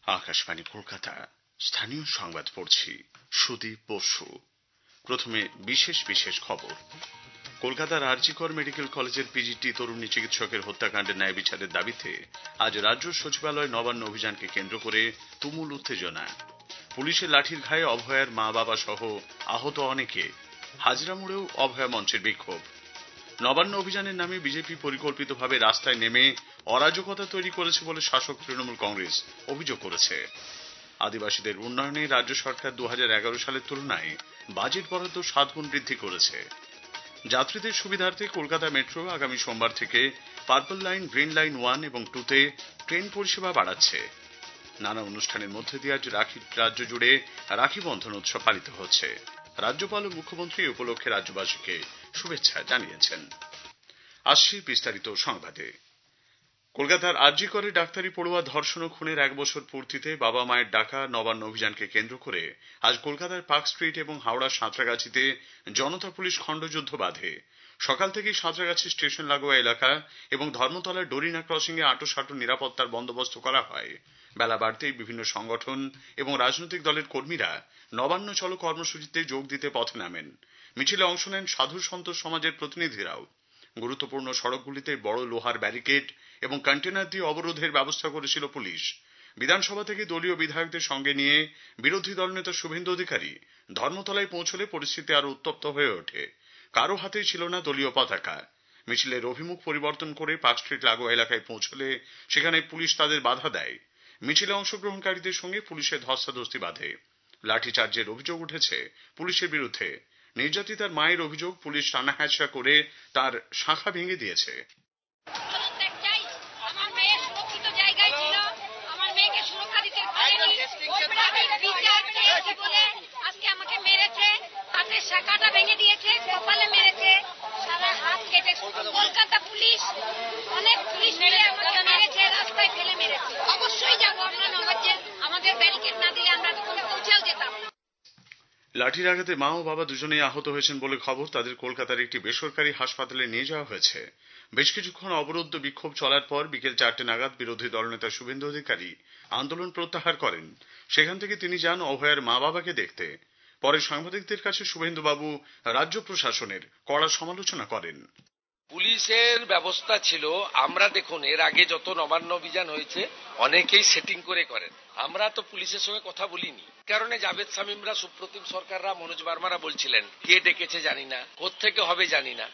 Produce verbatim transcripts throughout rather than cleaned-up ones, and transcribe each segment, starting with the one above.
আকাশবাণী কলকাতা স্থানীয় সংবাদ পড়ছি সুদীপ বসু। প্রথমে বিশেষ বিশেষ খবর। কলকাতার আরজি কর মেডিকেল কলেজের পিজিটি তরুণী চিকিৎসকের হত্যাকাণ্ডের ন্যায় বিচারের দাবিতে আজ রাজ্য সচিবালয় নবান্ন অভিযানকে কেন্দ্র করে তুমুল উত্তেজনা। পুলিশের লাঠির ঘায়ে অভয়ার মা বাবা সহ আহত অনেকে। হাজরা মোড়েও অভয়া মঞ্চের বিক্ষোভ। নবান্ন অভিযানের নামে বিজেপি পরিকল্পিতভাবে রাস্তায় নেমে অরাজকতা তৈরি করেছে বলে শাসক তৃণমূল কংগ্রেস অভিযোগ করেছে। আদিবাসীদের উন্নয়নে রাজ্য সরকার দু হাজার এগারো সালের তুলনায় বাজেট বরাদ্দ সাত গুণ বৃদ্ধি করেছে। যাত্রীদের সুবিধার্থে কলকাতা মেট্রো আগামী সোমবার থেকে purple line, green line one এবং টু তে ট্রেন পরিষেবা বাড়াচ্ছে। নানা অনুষ্ঠানের মধ্যে দিয়ে আজ রাখি রাজ্য জুড়ে রাখি বন্ধন উৎসব পালিত হচ্ছে। রাজ্যপাল ও মুখ্যমন্ত্রী এই উপলক্ষে রাজ্যবাসীকে শুভেচ্ছা জানিয়েছেন। আসছি বিস্তারিত সংবাদে। কলকাতার আরজি করে ডাক্তারি পড়ুয়া ধর্ষণ ও খুনের এক বছর পূর্তিতে বাবা মায়ের ডাকা নবান্ন অভিযানকে কেন্দ্র করে আজ কলকাতার পার্ক স্ট্রিট এবং হাওড়ার সাঁতরাগাছিতে জনতা পুলিশ খণ্ডযুদ্ধ বাঁধে। সকাল থেকেই সাঁতরাগাছি স্টেশন লাগোয়া এলাকা এবং ধর্মতলার ডোরিনা ক্রসিং এ আঁটোসাঁটো নিরাপত্তার বন্দোবস্ত করা হয়। বেলা বাড়তেই বিভিন্ন সংগঠন এবং রাজনৈতিক দলের কর্মীরা নবান্ন চলো কর্মসূচিতে যোগ দিতে পথে নামেন। মিছিলে অংশ নেন সাধু সন্ত সমাজের প্রতিনিধিরাও। গুরুত্বপূর্ণ সড়কগুলিতে বড় লোহার ব্যারিকেড এবং কন্টেনার দিয়ে অবরোধের ব্যবস্থা করেছিল পুলিশ। বিধানসভা থেকে দলীয় বিধায়কদের সঙ্গে নিয়ে বিরোধী দলনেতা শুভেন্দু অধিকারী ধর্মতলায় পৌঁছলে পরিস্থিতি আরো উত্তপ্ত হয়ে ওঠে। কারো হাতেই ছিল না দলীয় পতাকা। মিছিলের অভিমুখ পরিবর্তন করে পার্ক স্ট্রিট লাগোয়া এলাকায় পৌঁছলে সেখানে পুলিশ তাদের বাধা দেয়। মিছিলে অংশগ্রহণকারীদের সঙ্গে পুলিশের ধস্তাধস্তি বাধে। লাঠিচার্জের অভিযোগ উঠেছে পুলিশের বিরুদ্ধে। নির্যাতিতার মায়ের অভিযোগ, পুলিশ টানা হ্যাচড়া করে তার শাখা ভেঙে দিয়েছে। শাখাটা ভেঙে দিয়েছে, কপালে মেরেছে, সারা হাত কেটে। কলকাতা পুলিশ অনেক পুলিশ মিলে আমাকে মেরেছে, রাস্তায় ফেলে মেরেছে। অবশ্যই যাবো, আমরা নবাজ্যে আমাদের ব্যারিকেড না দিলে আমরা তখন পৌঁছেও যেতাম না। লাঠির আঘাতে মা ও বাবা দুজনেই আহত হয়েছেন বলে খবর। তাদের কলকাতার একটি বেসরকারি হাসপাতালে নিয়ে যাওয়া হয়েছে। বেশ কিছুক্ষণ অবরুদ্ধ বিক্ষোভ চলার পর বিকেল চারটে নাগাদ বিরোধী দলনেতা শুভেন্দু অধিকারী আন্দোলন প্রত্যাহার করেন। সেখান থেকে তিনি যান অভয়ার মা বাবাকে দেখতে। পরে সাংবাদিকদের কাছে শুভেন্দু বাবু রাজ্য প্রশাসনের কড়া সমালোচনা করেন। পুলিশের ব্যবস্থা ছিল, আমরা দেখুন এর আগে যত নবান্ন অভিযান হয়েছে অনেকেই সেটিং করে করেন। আমরা তো পুলিশের সঙ্গে কথা বলিনি। কারণে জাভেদ শামীমরা, সুপ্রতিম সরকাররা, মনোজ বার্মারা বলছিলেন কে ডেকেছে জানি না, কোত্থেকে হবে জানি না।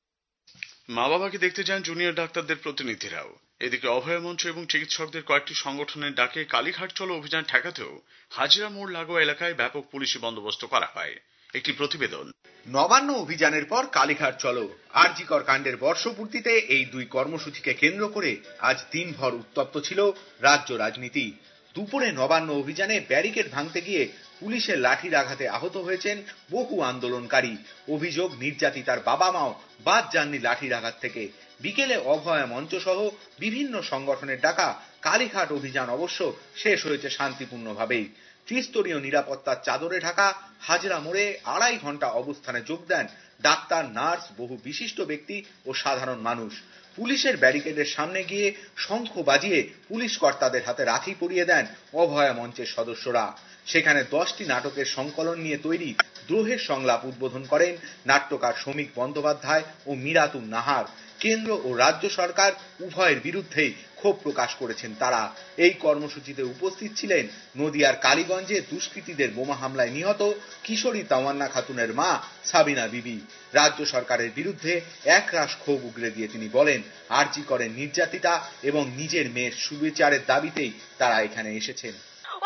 মা বাবাকে দেখতে যান জুনিয়র ডাক্তারদের প্রতিনিধিরাও। এদিকে অভয়া মঞ্চ এবং চিকিৎসকদের কয়েকটি সংগঠনের ডাকে কালীঘাট চলো অভিযান ঠেকাতেও হাজরা মোড় লাগোয়া এলাকায় ব্যাপক পুলিশি বন্দোবস্ত করা হয়। একটি প্রতিবেদন। নবান্ন অভিযানের পর কালীঘাট চলো আরজি কর কাণ্ডের বর্ষপূর্তিতে এই দুই কর্মসূচিকে কেন্দ্র করে আজ দিনভর উত্তপ্ত ছিল রাজ্য রাজনীতি। দুপুরে নবান্ন অভিযানে ব্যারিকেড ভাঙতে গিয়ে পুলিশের লাঠির আঘাতে আহত হয়েছেন বহু আন্দোলনকারী। অভিযোগ, নির্যাতিতার বাবা মাও বাদ যাননি লাঠির আঘাত থেকে। বিকেলে অভয়া মঞ্চ সহ বিভিন্ন সংগঠনের ডাকা কালীঘাট অভিযান অবশ্য শেষ হয়েছে শান্তিপূর্ণভাবেই। ত্রিস্তরীয় নিরাপত্তার চাদরে ঢাকা হাজরা মোড়ে আড়াই ঘন্টা অবস্থানে যোগ দেন ডাক্তার, নার্স, বহু বিশিষ্ট ব্যক্তি ও সাধারণ মানুষ। পুলিশের ব্যারিকেডের সামনে গিয়ে শঙ্খ বাজিয়ে পুলিশ কর্তাদের হাতে রাখি পরিয়ে দেন অভয়া মঞ্চের সদস্যরা। সেখানে দশটি নাটকের সংকলন নিয়ে তৈরি দ্রোহের সংলাপ উদ্বোধন করেন নাট্যকার শ্রমিক বন্দ্যোপাধ্যায় ও মীরাতুন নাহার। কেন্দ্র ও রাজ্য সরকার উভয়ের বিরুদ্ধেই ক্ষোভ প্রকাশ করেছেন তারা। এই কর্মসূচিতে উপস্থিত ছিলেন নদিয়ার কালীগঞ্জে দুষ্কৃতীদের বোমা হামলায় নিহত কিশোরী তামান্না খাতুনের মা সাবিনা বিবি। রাজ্য সরকারের বিরুদ্ধে একরাশ ক্ষোভ উগরে দিয়ে তিনি বলেন, আরজি করেন নির্যাতিতা এবং নিজের মেয়ের সুবিচারের দাবিতেই তারা এখানে এসেছেন।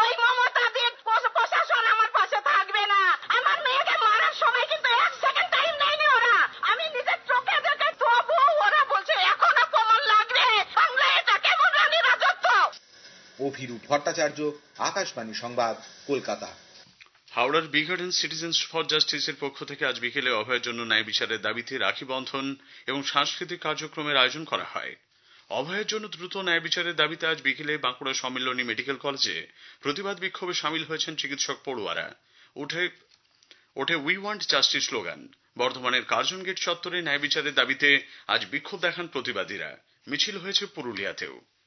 অভিরূপ ভট্টাচার্য, আকাশবাণী সংবাদ, কলকাতা। হাওড়ার বি গার্ডেন সিটিজেন্স ফর জাস্টিসের পক্ষ থেকে আজ বিকেলে অভয়ের জন্য ন্যায় বিচারের দাবিতে রাখি বন্ধন এবং সাংস্কৃতিক কার্যক্রমের আয়োজন করা হয়। অভয়ের জন্য দ্রুত ন্যায় বিচারের দাবিতে আজ বিকেলে বাঁকুড়া সম্মিলনী মেডিকেল কলেজে প্রতিবাদ বিক্ষোভে সামিল হয়েছেন চিকিৎসক পড়ুয়ারা। উঠে ওঠে উই ওয়ান্ট জাস্টিস স্লোগান। বর্ধমানের কার্জন গেট চত্বরে ন্যায় বিচারের দাবিতে আজ বিক্ষোভ দেখান প্রতিবাদীরা। মিছিল হয়েছে পুরুলিয়াতেও।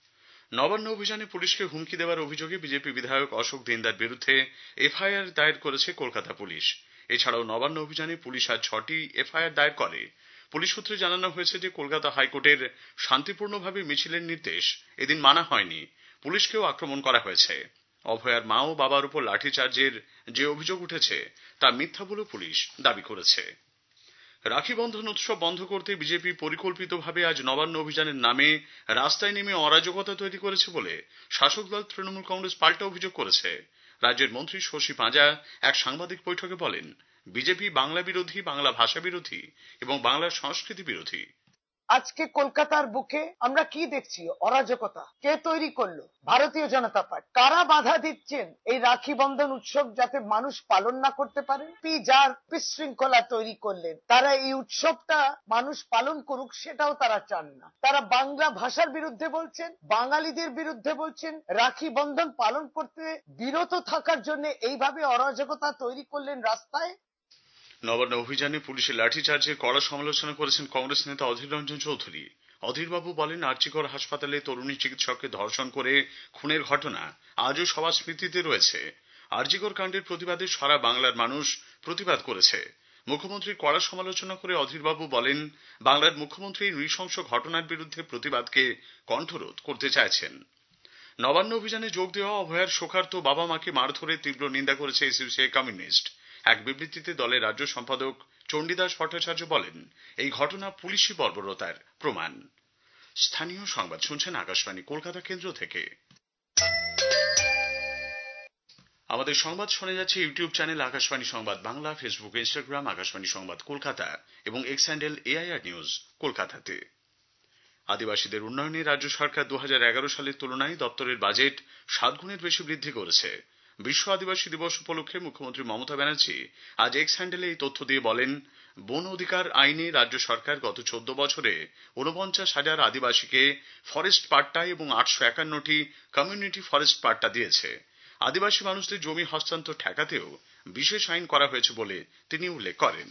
নবান্ন অভিযানে পুলিশকে হুমকি দেওয়ার অভিযোগে বিজেপি বিধায়ক অশোক দিন্দার বিরুদ্ধে এফআইআর দায়ের করেছে কলকাতা পুলিশ। এছাড়াও নবান্ন অভিযানে পুলিশ আজ ছটি এফআইআর দায়ের করে। পুলিশ সূত্রে জানানো হয়েছে যে কলকাতা হাইকোর্টের শান্তিপূর্ণভাবে মিছিলের নির্দেশ এদিন মানা হয়নি, পুলিশকেও আক্রমণ করা হয়েছে। অভয়ার মা ও বাবার উপর লাঠিচার্জের যে অভিযোগ উঠেছে তা মিথ্যা বলে পুলিশ দাবি করেছে। রাখি বন্ধন উৎসব বন্ধ করতে বিজেপি পরিকল্পিতভাবে আজ নবান্ন অভিযানের নামে রাস্তায় নেমে অরাজকতা তৈরি করেছে বলে শাসক দল তৃণমূল কংগ্রেস পাল্টা অভিযোগ করেছে। রাজ্যের মন্ত্রী শশী পাঁজা এক সাংবাদিক বৈঠকে বলেন, বিজেপি বাংলা বিরোধী, বাংলা ভাষা বিরোধী এবং বাংলার সংস্কৃতি বিরোধী। আজকে কলকাতার বুকে আমরা কি দেখছি? অরাজকতা কে তৈরি করলো? ভারতীয় জনতা পার্টি। কারা বাধা দিচ্ছেন এই রাখি বন্ধন উৎসব যাতে মানুষ পালন না করতে পারেন? পি যার বিশৃঙ্খলা তৈরি করলেন, তারা এই উৎসবটা মানুষ পালন করুক সেটাও তারা চান না। তারা বাংলা ভাষার বিরুদ্ধে বলছেন, বাঙালিদের বিরুদ্ধে বলছেন, রাখি বন্ধন পালন করতে বিরত থাকার জন্য এইভাবে অরাজকতা তৈরি করলেন রাস্তায়। নবান্ন অভিযানে পুলিশের লাঠিচার্জের কড়া সমালোচনা করেছেন কংগ্রেস নেতা অধীর রঞ্জন চৌধুরী। অধীরবাবু বলেন, আরজিকর হাসপাতালে তরুণী চিকিৎসককে ধর্ষণ করে খুনের ঘটনা আজও সবার স্মৃতিতে রয়েছে। আরজিকর কাণ্ডের প্রতিবাদে সারা বাংলার মানুষ প্রতিবাদ করেছে। মুখ্যমন্ত্রীর কড়া সমালোচনা করে অধীরবাবু বলেন, বাংলার মুখ্যমন্ত্রী নৃশংস ঘটনার বিরুদ্ধে প্রতিবাদকে কণ্ঠরোধ করতে চাইছেন। নবান্ন অভিযানে যোগ দেওয়া অভয়ার শোকার্ত বাবা মাকে মারধরের তীব্র নিন্দা করেছে এসইউসিআই কমিউনিস্ট। এক বিবৃতিতে দলের রাজ্য সম্পাদক চণ্ডীদাস ভট্টাচার্য বলেন, এই ঘটনা পুলিশি বর্বরতার প্রমাণ। স্থানীয় সংবাদ শুনছেন আকাশবাণী কলকাতা কেন্দ্র থেকে। আমাদের সংবাদ শোনা যাচ্ছে ইউটিউব চ্যানেল আকাশবাণী সংবাদ বাংলা, ফেসবুক, ইনস্টাগ্রাম আকাশবাণী সংবাদ কলকাতা এবং এক্স হ্যান্ডেল এআইআর নিউজ কলকাতাতে। আদিবাসীদের উন্নয়নে রাজ্য সরকার দু হাজার এগারো সালের তুলনায় দপ্তরের বাজেট সাত গুণের বেশি বৃদ্ধি করেছে। বিশ্ব আদিবাসী দিবস উপলক্ষে মুখ্যমন্ত্রী মমতা ব্যানার্জি আজ এক্স হ্যান্ডেলে এই তথ্য দিয়ে বলেন, বন অধিকার আইনে রাজ্য সরকার গত চোদ্দ বছরে ঊনপঞ্চাশ হাজার আদিবাসীকে ফরেস্ট পাট্টা এবং আটশো একান্নটি কমিউনিটি ফরেস্ট পাট্টা দিয়েছে। আদিবাসী মানুষদের জমি হস্তান্তর ঠেকাতেও বিশেষ আইন করা হয়েছে বলে তিনি উল্লেখ করেন।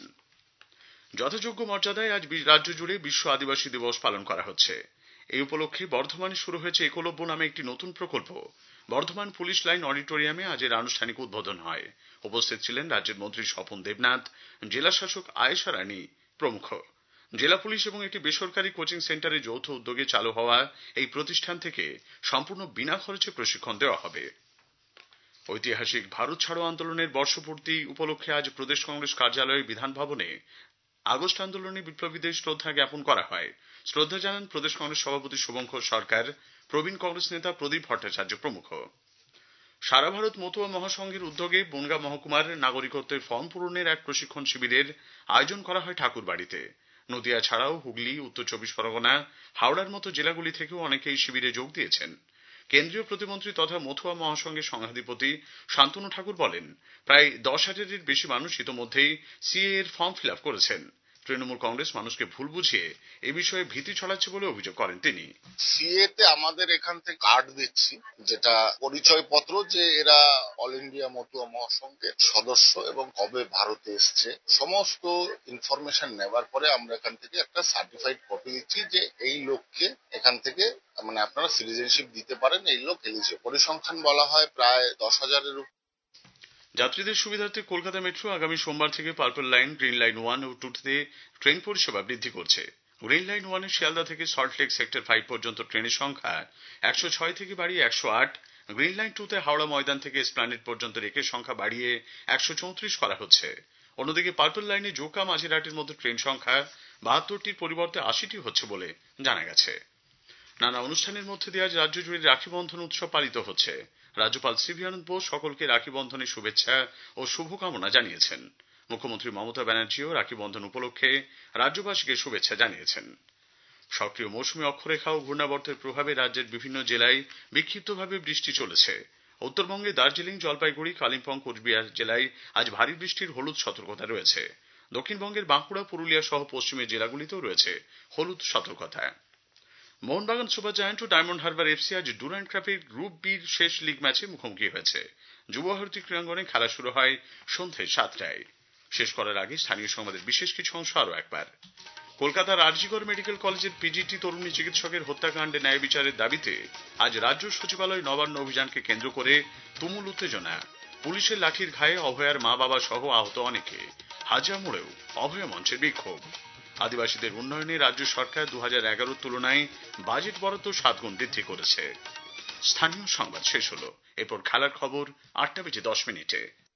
যথাযোগ্য মর্যাদায় আজ রাজ্য জুড়ে বিশ্ব আদিবাসী দিবস পালন করা হচ্ছে। এই উপলক্ষে বর্ধমানে শুরু হয়েছে একলব্য নামে একটি নতুন প্রকল্প। বর্ধমান পুলিশ লাইন অডিটোরিয়ামে আজ এর আনুষ্ঠানিক উদ্বোধন হয়। উপস্থিত ছিলেন রাজ্যের মন্ত্রী স্বপন দেবনাথ, জেলা শাসক আয়েশা রানী প্রমুখ। জেলা পুলিশ এবং একটি বেসরকারি কোচিং সেন্টারে যৌথ উদ্যোগে চালু হওয়া এই প্রতিষ্ঠান থেকে সম্পূর্ণ বিনা খরচে প্রশিক্ষণ দেওয়া হবে। ঐতিহাসিক ভারত ছাড়ো আন্দোলনের বর্ষপূর্তি উপলক্ষে আজ প্রদেশ কংগ্রেস কার্যালয়ে বিধান ভবনে আগস্ট আন্দোলনে বিপ্লবীদের শ্রদ্ধা জ্ঞাপন করা হয়। শ্রদ্ধা জানান প্রদেশ কংগ্রেস সভাপতি শুভঙ্কর সরকার, প্রবীণ কংগ্রেস নেতা প্রদীপ ভট্টাচার্য প্রমুখ। সারা ভারত মতুয়া মহাসংঘের উদ্যোগে বনগাঁ মহকুমার নাগরিকত্বের ফর্ম পূরণের এক প্রশিক্ষণ শিবিরের আয়োজন করা হয় ঠাকুরবাড়িতে। নদিয়া ছাড়াও হুগলি, উত্তর চব্বিশ পরগনা, হাওড়ার মতো জেলাগুলি থেকেও অনেকে এই শিবিরে যোগ দিয়েছেন। কেন্দ্রীয় প্রতিমন্ত্রী তথা মতুয়া মহাসংঘের সংঘাধিপতি শান্তনু ঠাকুর বলেন, প্রায় দশ হাজারের বেশি মানুষ ইতোমধ্যেই সিএএ এর ফর্ম ফিল আপ করেছেন। তৃণমূল কংগ্রেস মানুষকে ভুল বুঝিয়ে এ বিষয়ে ভীতি ছড়াচ্ছে বলে অভিযোগ করেন তিনি। সিএ তে আমাদের এখান থেকে কার্ড দিচ্ছি, যেটা পরিচয়পত্র যে এরা অল ইন্ডিয়া মতুয়া মহাসংঘের সদস্য এবং কবে ভারতে এসছে সমস্ত ইনফরমেশন নেওয়ার পরে আমরা এখান থেকে একটা সার্টিফাইড কপি দিচ্ছি যে এই লোককে এখান থেকে মানে আপনারা সিটিজেনশিপ দিতে পারেন, এই লোক এলিজিবল। পরিসংখ্যান বলা হয় প্রায় দশ হাজারের। যাত্রীদের সুবিধার্থে কলকাতা মেট্রো আগামী সোমবার থেকে purple line, green line one ও টুতে ট্রেন পরিষেবা বৃদ্ধি করছে। গ্রিন লাইন ওয়ানে শিয়ালদা থেকে সল্টলেক সেক্টর ফাইভ পর্যন্ত ট্রেনের সংখ্যা একশো ছয় থেকে বাড়িয়ে একশো আট, গ্রিন লাইন টুতে হাওড়া ময়দান থেকে এসপ্ল্যানেড পর্যন্ত রেকের সংখ্যা বাড়িয়ে একশো চৌত্রিশ করা হচ্ছে। অন্যদিকে পার্পল লাইনে জোকা মাঝেরহাটের মধ্যে ট্রেন সংখ্যা বাহাত্তরটির পরিবর্তে আশিটি হচ্ছে বলে জানা গেছে। নানা অনুষ্ঠানের মধ্যে দিয়ে আজ রাজ্য জুড়ে রাখি বন্ধন উৎসব পালিত হচ্ছে। রাজ্যপাল সিভি আনন্দ বোস সকলকে রাখি বন্ধনের শুভেচ্ছা ও শুভকামনা জানিয়েছেন। মুখ্যমন্ত্রী মমতা ব্যানার্জিও রাখি বন্ধন উপলক্ষে রাজ্যবাসীকে শুভেচ্ছা জানিয়েছেন। সক্রিয় মৌসুমী অক্ষরেখা ও ঘূর্ণাবর্তের প্রভাবে রাজ্যের বিভিন্ন জেলায় বিক্ষিপ্তভাবে বৃষ্টি চলেছে। উত্তরবঙ্গে দার্জিলিং, জলপাইগুড়ি, কালিম্পং, কোচবিহার জেলায় আজ ভারী বৃষ্টির হলুদ সতর্কতা রয়েছে। দক্ষিণবঙ্গের বাঁকুড়া, পুরুলিয়া সহ পশ্চিমের জেলাগুলিতেও রয়েছে হলুদ সতর্কতা। মোহনবাগান সুপার জায়ান্ট ও ডায়মন্ড হারবার এফসি আজ ডুরান্ড কাপের গ্রুপ বির শেষ লিগ ম্যাচে মুখোমুখি হয়েছে। যুব ভারতী ক্রীড়াঙ্গনে খেলা শুরু হয় সন্ধ্যে সাতটায়। শেষ করার আগে স্থানীয় সংবাদের বিশেষ কিছু অংশ আরও একবার। কলকাতার আরজিকর মেডিকেল কলেজের পিজিটি তরুণী চিকিৎসকের হত্যাকাণ্ডে ন্যায় বিচারের দাবিতে আজ রাজ্য সচিবালয় নবান্ন অভিযানকে কেন্দ্র করে তুমুল উত্তেজনা। পুলিশের লাঠির ঘায়ে অভয়ার মা বাবা সহ আহত অনেকে। হাজরা মোড়েও অভয়া মঞ্চের বিক্ষোভ। আদিবাসীদের উন্নয়নে রাজ্য সরকার দু হাজার এগারোর তুলনায় বাজেট বরাদ্দ সাত গুণ বৃদ্ধি করেছে। স্থানীয় সংবাদ শেষ হলো। এরপর খেলার খবর আটটা বেজে দশ মিনিটে।